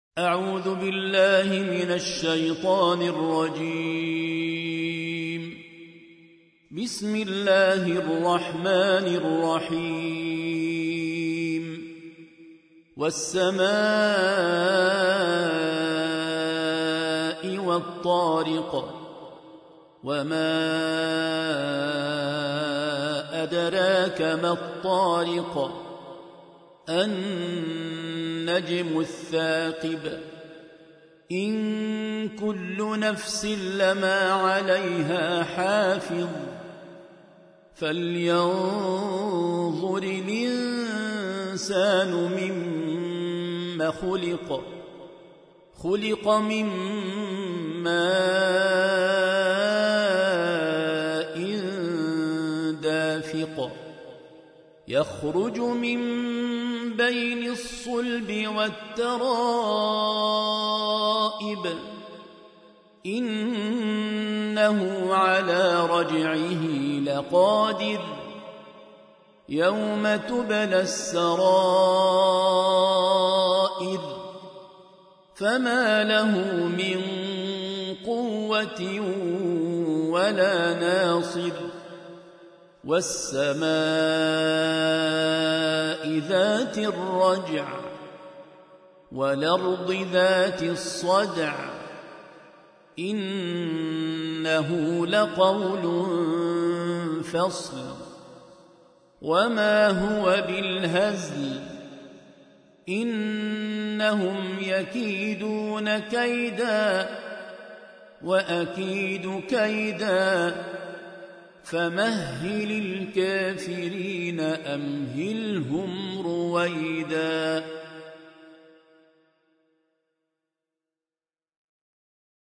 أعوذ بالله من الشيطان الرجيم. بسم الله الرحمن الرحيم. والسماء والطارق وما أدراك ما الطارق النجم الثاقب إن كل نفس لما عليها حافظ فلينظر الإنسان مما خلق من ماء دافق يخرج من بين الصلب والترائب إنه على رجعه لقادر يوم تبلى السرائر فما له من قوة ولا ناصر والسماء ذات الرجع والأرض ذات الصدع إنه لقول فصل وما هو بالهزل إنهم يكيدون كيدا وأكيد كيدا فمهل الكافرين أمهلهم رويدا